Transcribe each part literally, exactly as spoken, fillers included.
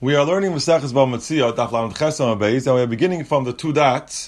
We are learning Maseches B'Matziyah, Daf Lamed Chesam Beis, and we are beginning from the two dots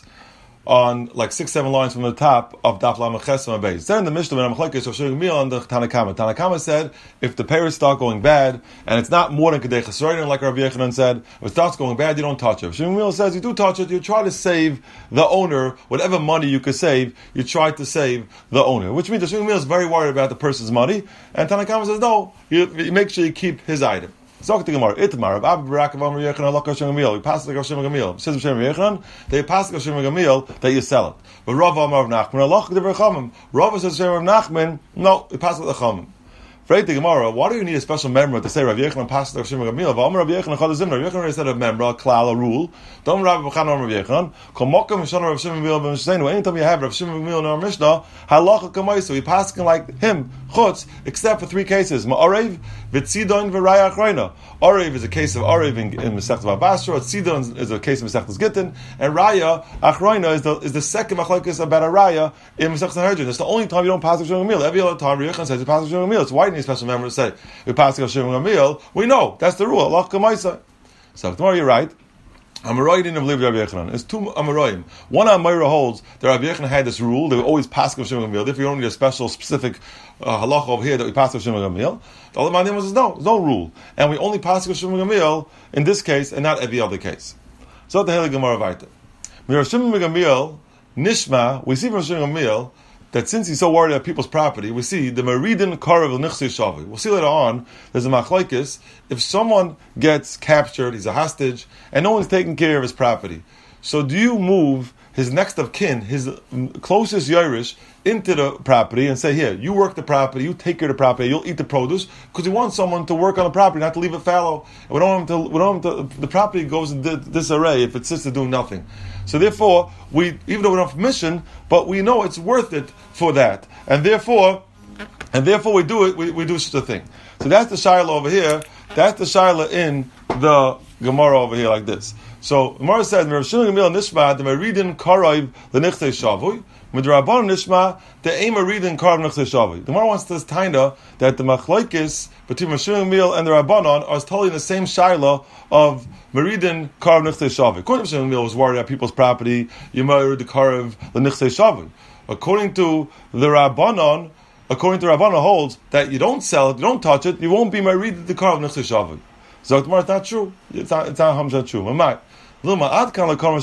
on like six, seven lines from the top of Daf Lamed Chesam Beis. Then in the Mishnah, when Amachlekes of Shulchan Gamil and the Tanakama. Tanakama said, if the payers start going bad, and it's not more than Kedei Chesroin, like Rabbi Yechanan said, if it starts going bad, you don't touch it. Shulchan Gamil says, you do touch it, you try to save the owner, whatever money you could save, you try to save the owner. Which means the Shulchan Gamil is very worried about the person's money, and Tanakama says, no, you, you make sure you keep his item. Zok the Gemara, Itmar, Abba Barak of Amar Yechon, Allah Hashem Gamil. We pass the Hashem Gamil. Says Hashem Yechon, they pass the Hashem Gamil that you sell it. But Rav Amar of Nachman, Allah the Verchamim. Rav says Hashem of Nachman, no, we pass it the Chamim. Freit the Gemara, why do you need a special member to say Rav Yechon pass the Hashem Gamil? Amar Rav Yechon Chad Zimna. Rav Yechon already said a member, a klal, a rule. Don't Rav Bachan Amar Rav Yechon. Kol Mokam Mishon Rav Hashem Gamil b'Mishteinu. Anytime you have Rav Hashem Gamil in our Mishnah, halacha kamaisu. We pass like him, chutz, except for three cases: Ma'arev, Vitzidon, V'Raya Achreina. Arev is a case of Arev in, in Masechtas Babasra. Tzidon is a case of Masechtas Gittin, and Raya Achreina is the is the second machlokes about a Raya in Masechtas Sanhedrin. It's the only time you don't pass the Hashem Gamil. Every other time Rav Yechon says you pass the Hashem Gamil. It's why you need a special member to say we pass the Hashem Gamil. We know that's the rule. Allah Kamaisa. So tomorrow you're right. Amoraim didn't believe Rabbi Yechanan. It's two Amoraim. One Amoira holds that Rabbi Yechanan had this rule. They would always pass the Hashem Gamil. If you don't need a special, specific uh, halacha over here that we pass the Hashem Gamil, the other man says no, there's no rule, and we only pass the Hashem Gamil in this case and not every other case. So the Heilige Gemara Vayta. Mir Hashem Gamil Nishma. We see from Hashem Gamil that since he's so worried about people's property, we see the Meridin Karav El Nichsei Shavi. We'll see later on, there's a machlokes, if someone gets captured, he's a hostage, and no one's taking care of his property. So do you move his next of kin, his closest Yerush, into the property and say, here, you work the property, you take care of the property, you'll eat the produce, because we want someone to work on the property, not to leave it fallow. And we don't want him to, we don't want him to, the property goes in disarray if it sits there doing nothing. So therefore, we, even though we don't have permission, but we know it's worth it for that. And therefore, and therefore we do it, we, we do such a thing. So that's the Shiloh over here, that's the Shiloh in the Gemara over here like this. So Gemara says, Rav Shimon Gamil Nishma, the Meridin Karayv, the Nichtei Shavui, Midrabban Nishma, the Ein Meridin Karayv Nichtei Shavui. The Gemara wants to kinda that the machlokes between Rav Shimon Gamil and the Rabbanon are totally in the same Shiloh of Meridin Karayv Nichtei Shavui. According to Rav Shimon Gamil, was worried about people's property, Yemar the Karayv, the Nichtei Shavui. According to the Rabbanon, according to Rabbanon holds that you don't sell it, you don't touch it, you won't be Meridin the Karayv Nichtei Shavui. So it's not true. It's not, it's not Hamza true. Mamai. Maybe in our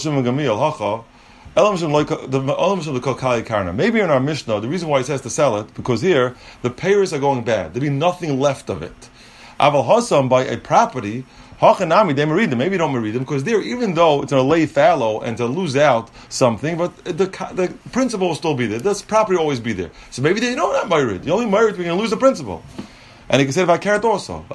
Mishnah, the reason why he says to sell it, because here, the payers are going bad. There'll be nothing left of it. Aval Hassam, by a property, Hachanami, they marry them. Maybe you don't marry them, because there, even though it's going to lay fallow and to lose out something, but the the principle will still be there. This property will always be there. So maybe they know not married. You only married, we're going to lose the principle. And he can say, if I carrot also.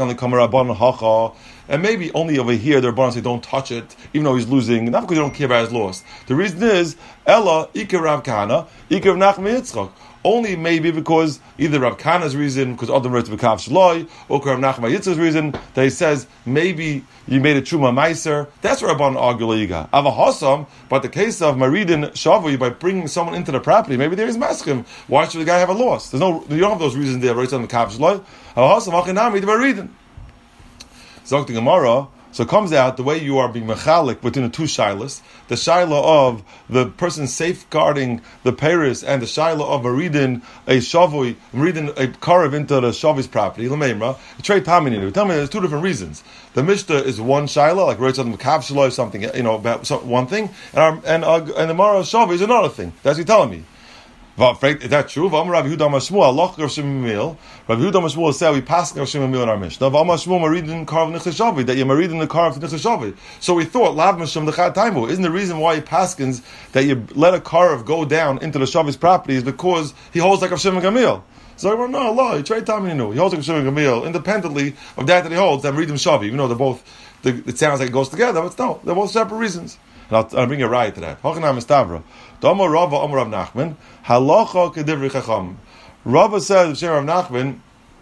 And maybe only over here, the Rabbanan say, don't touch it, even though he's losing, not because they don't care about his loss. The reason is, Ella, Iker Rav Kana, Iker Rav Nachman Yitzchak. Only maybe because either Rav Kana's reason, because Adam writes B'kav Shaloi, or Rav Nachman Yitzchak's reason, that he says, maybe you made a Truma Meiser. That's where Rabbanan argue Leiga. Avahasam, but the case of Maridin Shavui, by bringing someone into the property, maybe there is Maschim. Why should the guy have a loss? There's no, you don't have those reasons there, right? On the B'kav Shaloi. Avahasam, Achinami, the Maridin. Zok the Gemara, so it comes out the way you are being mechalik between the two shilas, the shilah of the person safeguarding the Paris and the shilah of Maridin a shavui, Maridin a karav into the shavui's property. L'meimra, trade tamininu. Tell me, there's two different reasons. The Mishnah is one shilah, like right on the kav shaloi, something you know about some, one thing, and our, and uh, and the Mara shavui is another thing. That's what you're telling me. Is that true? Rav Yehuda Mashmuel, Allah Rav Shimon Gamil. Rav Yehuda Mashmuel said we passed Rav Shimon Gamil in our Mishnah. Rav Mashmuel Maridin Karav Nichtei Shavui, that you Maridin the Karav Nichtei Shavui. So we thought Lav Mashum the Chad Taimu. Isn't the reason why he paskins that you let a Karav go down into the Shavui's property is because he holds like Rav Shimon Gamil? So well, no, Allah, he tried telling me knew. He holds like Rav Shimon Gamil, independently of that that he holds, that Maridin Shavui. Even though they're both, the, it sounds like it goes together, but no, they're both separate reasons. And I'll, I'll bring a right to that. Hachanam Estavra. Dama Rava Amar Rav Nachman. Halacha Kedivri Chacham. Rava says, Shem Rav Nachman,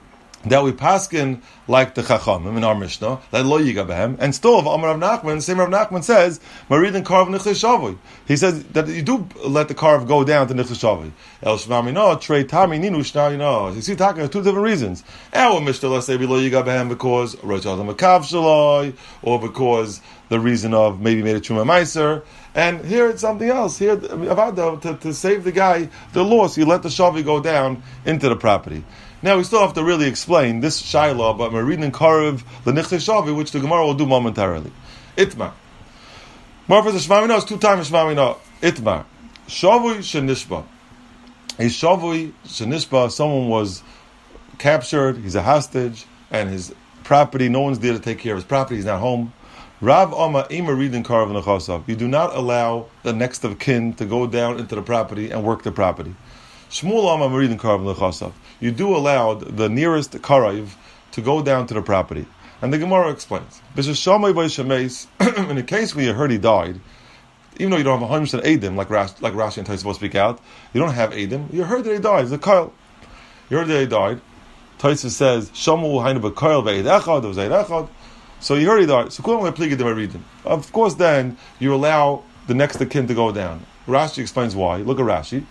that we paskin like the Chachamim in our Mishnah, that lo yiga behem, and still of Amar Rav Nachman, same Rav Nachman says, Marid and Karv Nichli Shavui. He says that you do let the Karv go down to Nichli Shavui. El Shvami no, Trey Tami Ninu Shnari no. You see, talking two different reasons. Our Mishnah, let's say, we lo yiga behem because Rosh Adam Makav Shaloi, or because the reason of maybe made a Truma Meiser. And here it's something else. Here, about the, to, to save the guy the loss, you let the Shavi go down into the property. Now, we still have to really explain this Shaila, but we're reading Karev, the Nichse Shavi, which the Gemara will do momentarily. Itmar. Marfa the Shvamina is two times Shvamina. Itmar. Shavui Shenishba. A Shavui Shenishba, someone was captured, he's a hostage, and his property, no one's there to take care of his property, he's not home. Rav Amma Ima reading Karev Nechasav. You do not allow the next of kin to go down into the property and work the property. Shmuel Amma Maridin Karev Nechasav. You do allow the nearest Karev to go down to the property. And the Gemara explains. In the case where you heard he died, even though you don't have one hundred percent Eidim, like Rashi, like Rashi and Taisva speak out, you don't have Eidim, you heard that he died, it's a Kyle. You heard that he died. Taisva says, Shamu Hainu B'Kyle Ve'ed Echad, there was Eid Echad. So you heard he died. So of course then, you allow the next of kin to go down. Rashi explains why. Look at Rashi.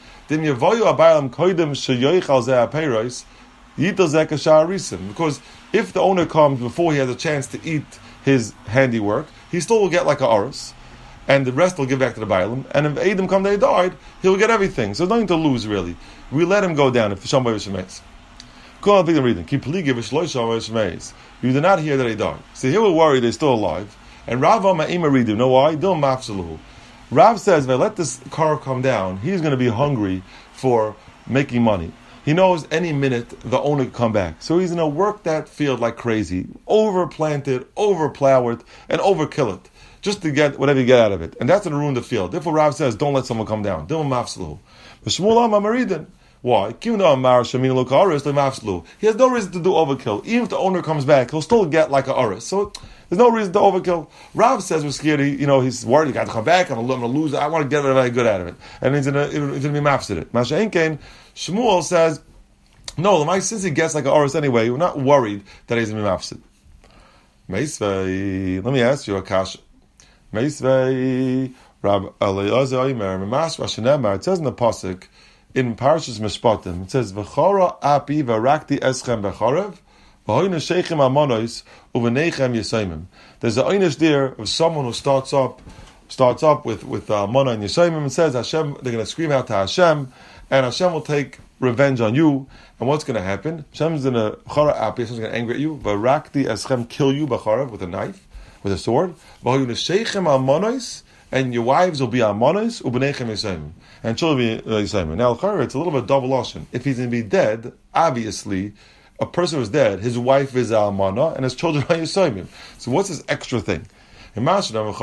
Because if the owner comes before he has a chance to eat his handiwork, he still will get like a oris, and the rest will give back to the Bailam. And if Adam come that he died, he'll get everything. So nothing to lose really. We let him go down if Shambai V'Shemeis. Go on, begin reading. You did not hear that he died. See, here we're worried they're still alive. And Rav Ma'ima read him. Know why? Don't mafsaluhu. Rav says, if I let this car come down, he's going to be hungry for making money. He knows any minute the owner could come back. So he's going to work that field like crazy, overplant it, overplow it, and overkill it, just to get whatever you get out of it. And that's going to ruin the field. Therefore, Rav says, don't let someone come down. Don't mafsaluhu. But Shmuel Amma Maridin. Why? He has no reason to do overkill. Even if the owner comes back, he'll still get like a oris. So there's no reason to overkill. Rav says we're scared. He, you know, he's worried. He got to come back. I'm going to lose it. I want to get very good out of it, and he's going to he's going to be mafsid it. Masha Enkein, Shmuel says, no. Since he gets like a oris anyway, we're not worried that he's going to be mafsid. Meisvei, let me ask you a kasha. Meisvei, Rab Eliezer Omer, Memash Vashanemar. It says in the pasuk. In Parashas Mishpatim, it says, "V'chora api v'rakti eschem becharev, v'hoyne sheichem amonos uvenechem yisaimim." There's an einish there of someone who starts up, starts up with with amona and yisaimim, and says, "Hashem, they're going to scream out to Hashem, and Hashem will take revenge on you." And what's going to happen? Hashem's going to chora api, Hashem's going to angry at you. V'rakti eschem, kill you becharev with a knife, with a sword. V'hoyne sheichem amonos. And your wives will be Amonis, Ubenechem Yisayim. And children will be Yisayim. Now, it's a little bit double option. If he's going to be dead, obviously, a person who's dead, his wife is Almana, and his children are Yisayim. So what's this extra thing? I know that the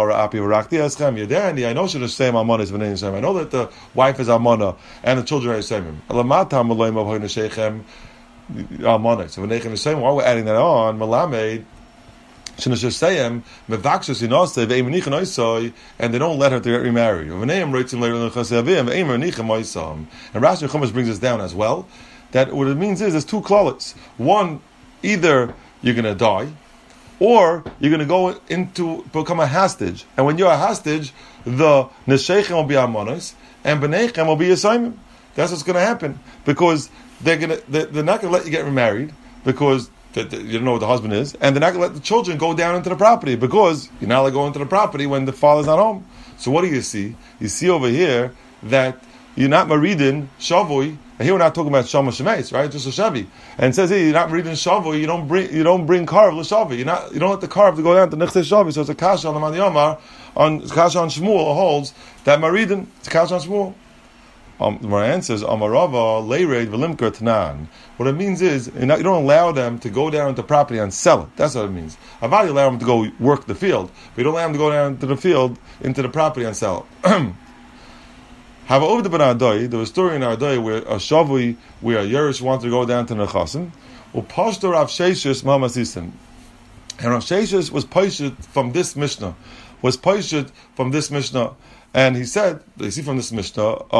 wife is Almana, and the children are Yisayim. Why are we adding that on? Malamed, and they don't let her to get remarried. And Rashi Chumash brings us down as well, that what it means is there's two klalas. One, either you're going to die, or you're going to go into become a hostage. And when you're a hostage, the Neshechem will be Amonos, and Benechem will be Yisayim. That's what's going to happen. Because they're, gonna, they're, they're not going to let you get remarried, because that you don't know what the husband is, and they're not going to let the children go down into the property, because you're not allowed to go into the property when the father's not home. So what do you see? You see over here that you're not maridin shavui, and here we're not talking about shama shemeis, right? Just a shavi. And it says here you're not maridin shavui. You don't bring you don't bring karv l'shavi. You not you don't let the karv to go down to nechse shavi. So it's a kasha on the man yomar on kasha on Shmuel holds that maridin. It's a kasha on Shmuel. Um, the Moran says, Amarava, Leired, Velimker, Tanan. What it means is, you don't allow them to go down to property and sell it. That's what it means. Avadi allow them to go work the field, but you don't allow them to go down to the field, into the property and sell it. Have over the Benadoi, there was a story in Ardoi where a Shavui, where a Yerush wanted to go down to Nechasim, or Pashto Rav Sheshus Mamasisim. And Rav Sheshus was Pashut from this Mishnah, was Pashut from this Mishnah, and he said, you see from this Mishnah of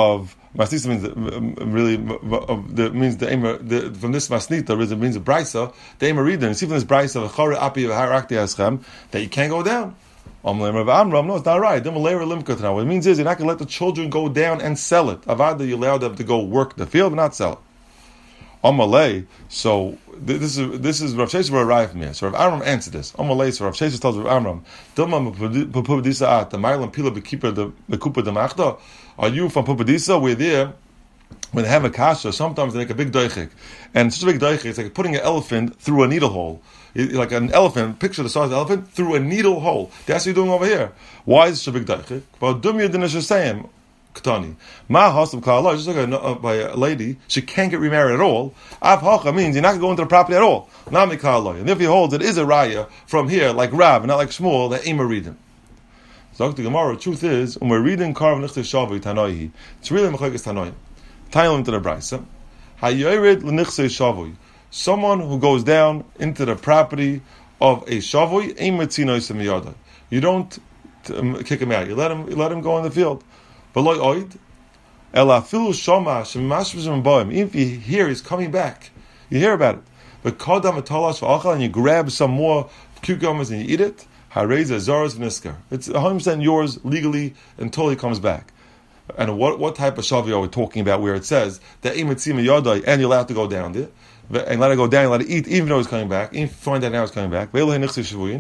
Masnita means uh, really uh, the, means the aimer the, from this masnita it means a brisa. The aimer reading. You see from this brisa that you can't go down. No, it's not right. What it means is you're not going to let the children go down and sell it. Avada, you allow them to go work the field, but not sell it. Amalei. So this is this is Rav Sheshes arrived from here. So Rav Amram answered this. Amalei. So Rav Sheshes tells Rav Amram, "Dilma pupadisa at the Mailam Pila bekeeper the bekupa the machta. Are you from pupadisa? We're there." When they have a kasha, sometimes they make a big doichik. And such a big doichik, it's like putting an elephant through a needle hole. It, like an elephant, picture the size of the elephant, through a needle hole. That's what you're doing over here. Why is such a big doichik? Well, dumya dinashasayim, Ketani. Ma hasam kala, just like a, uh, by a lady, she can't get remarried at all. Av hacha means you're not going to go into the property at all. Nami kala. And if he holds it is a raya from here, like Rav, not like Shmuel, that Ima reading. So the Gemara, the truth is, when we're reading Karv Nichte Shavu Tanoihi, it's really Mechlekes Tanoim. Tailim to the Brisa. Hayored l'nichsei shavui. Someone who goes down into the property of a shavui, ein metzinois miyada. You don't um, kick him out. You let him. You let him go in the field. V'loy oid. Ela filu shoma shemashvizim boim. If you hear he's coming back, you hear about it. But kodam etalash v'achal, and you grab some more cucumbers and you eat it. Hareza zaras v'niskar. It's one hundred percent yours legally until he comes back. And what what type of shavi are we talking about where it says that imitzima yodai and you're allowed to go down there and let it go down, and let it eat even though it's coming back, even if you find out now it's coming back. One of your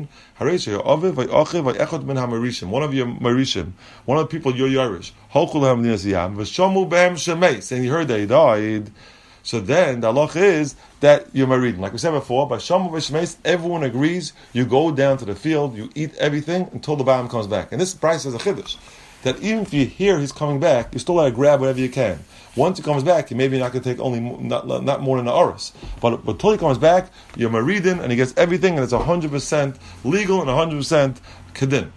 marishim, one of the people you're Yarish, and you heard that he died. So then the halach is that you're married. Like we said before, by shamu v'shmeis, everyone agrees you go down to the field, you eat everything until the bottom comes back. And this price is a chiddush. That even if you hear he's coming back, you still got to grab whatever you can. Once he comes back, you maybe not going to take only not, not more than an oris, but, but until he comes back, you're maridin and he gets everything, and it's a hundred percent legal and a hundred percent kedin.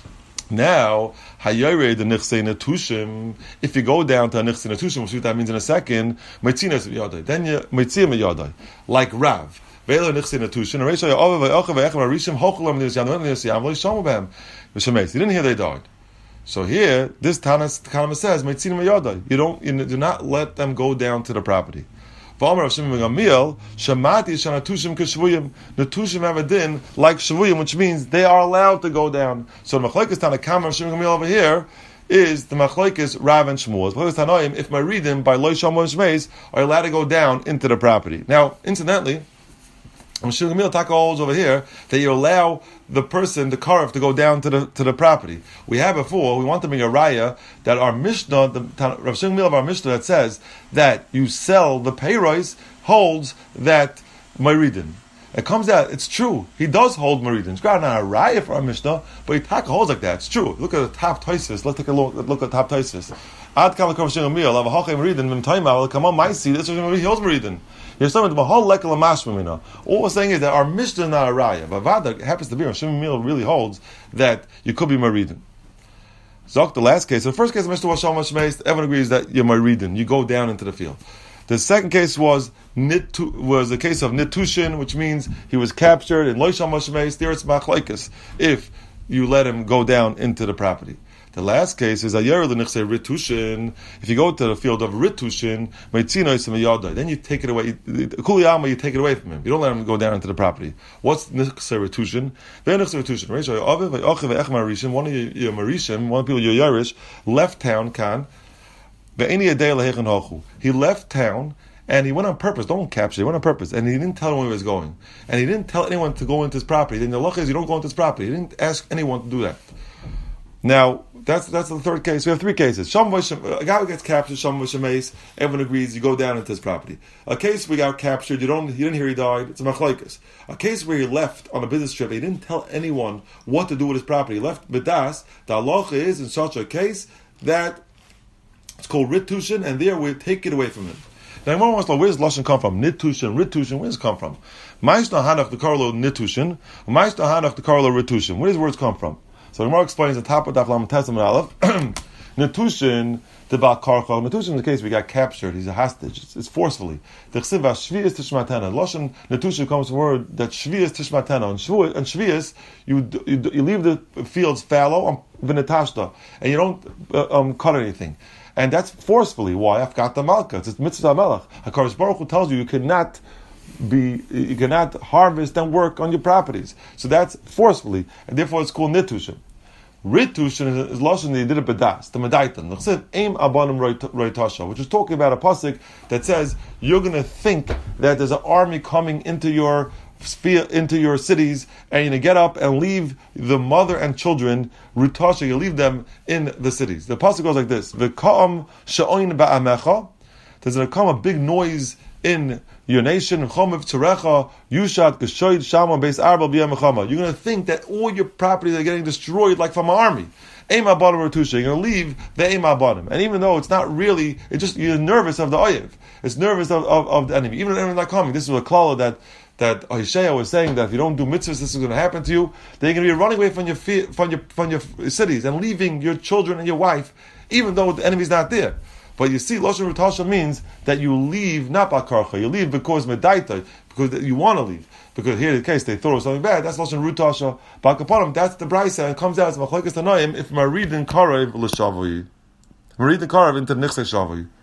Now, hayore the nichsei netushim. If you go down to a nichsei netushim, we'll see what that means in a second. Meitzinas yadai, then you meitzim yadai, like Rav. Vela nichsei netushim. Reisha ya'over va'ocher va'echem arishim hochulam niyasiyam niyasiyam v'lishamu b'hem. V'shemeis. You didn't hear they died. So here, this Tanas Kanama says, "Meitzinim yodai." You don't, you do not let them go down to the property. V'amar of Shimon Gamliel, "Shamati shanatushim k'shvuyim." Natushim have a din like shvuyim, which means they are allowed to go down. So the machlekes Tanakama of Shimon Gamliel over here is the machlekes Rav and Shmuel. Machlekes Tanoim, if my reading by Lo Sham Shmeis, are allowed to go down into the property. Now, incidentally, Shimon Gamliel Taka holds over here that you allow the person, the karaf, to go down to the to the property. We had before, we want to bring a raya that our Mishnah, the Rav Shimon Gamliel of our Mishnah that says that you sell the payrois holds that Maridin. It comes out, it's true. He does hold Maridin. It's not a raya for our Mishnah, but he Taka holds like that. It's true. Look at the top Taisis. Let's take a look, look at the top Taisis. Ad kama Rav Shimon Gamliel, have a hachay Maridin, mim taima, come on, my seed, this is he holds Maridin. There's something to whole lekel mashmamina. All we're saying is that our Mishnah is not a raya. But Vada happens to be, Rav Shimon Gamliel really holds that you could be maridin. Zok, the last case. So the first case, Mishnah was Shamash Meis. Everyone agrees that you're maridin. You go down into the field. The second case was nitu, was the case of nitushin, which means he was captured in Lo Shamash Meis. There it's machlekes if you let him go down into the property. The last case is ayer l'nichsei ritushin. If you go to the field of ritushin, then you take it away. Kuliyama, you take it away from him. You don't let him go down into the property. What's nichsei ritushin? Nichsei ritushin. One of your marishim, one of the people your yarish, left town. Kan he left town. And he went on purpose. Don't capture. He went on purpose, and he didn't tell anyone where he was going. And he didn't tell anyone to go into his property. Then the law is you don't go into his property. He didn't ask anyone to do that. Now, that's that's the third case. We have three cases. A guy who gets captured, Sham Shemeis, everyone agrees you go down into his property. A case where he got captured, you don't, you didn't hear he died, it's a machlekes. A case where he left on a business trip, he didn't tell anyone what to do with his property. He left Bedas. The halacha is, in such a case, that it's called ritushin, and there we take it away from him. Now, everyone wants to know, where does Lashon come from? Nitushin, ritushin, where does it come from? Ma'ishna hanach the Karlo nitushin, Ma'ishna hanach the Karlo ritushin. Where does words come from? So the Gemara explains on top of Daf Lamed Tes Amud Aleph, Netushin the Bal Karcha. Netushin in the case we got captured, he's a hostage. It's, it's forcefully. The Chsiva Shvius Tishmatena. Lashon Netushin comes from the word that Shvius Tishmatena. And Shvius, and Shvius you, you you leave the fields fallow on Vinatashta, and you don't uh, um, cut anything. And that's forcefully. Why? Afkat the Malka. It's mitzvah melech. HaKadosh Baruch Hu tells you you cannot be, you cannot harvest and work on your properties. So that's forcefully, and therefore it's called nitushin. Ritushin is lashon they did it bedas, the medaitan. The chsiv aim abanim roi tasha, which is talking about a pasuk that says you're going to think that there's an army coming into your sphere, into your cities, and you're going to get up and leave the mother and children. Rutasha, you leave them in the cities. The pasuk goes like this: V'ka'am sha'oin ba'amecha. There's going to come a big noise in your nation. Chomev tzerecha yushat geshoyd shama beis arba b'yamachama. You're going to think that all your properties are getting destroyed like from an army. Eim abanim retusha. You're going to leave the eim abanim, and even though it's not really, it's just you're nervous of the oyev. It's nervous of, of, of the enemy. Even if the enemy's not coming. This is a klala that that Hoshea was saying that if you don't do mitzvahs, this is going to happen to you. They're going to be running away from your from your from your cities and leaving your children and your wife, even though the enemy's not there. But you see, Lashon Rutasha means that you leave not bakarcha, you leave because medaita, because you want to leave. Because here in the case they thought it was something bad. That's Lashon Rutasha. Bakapanim, that's the brisa, and it comes out as machlekes tanoim if Marid and Karev l'shavui. Marid and Karev into Nichse Shavui.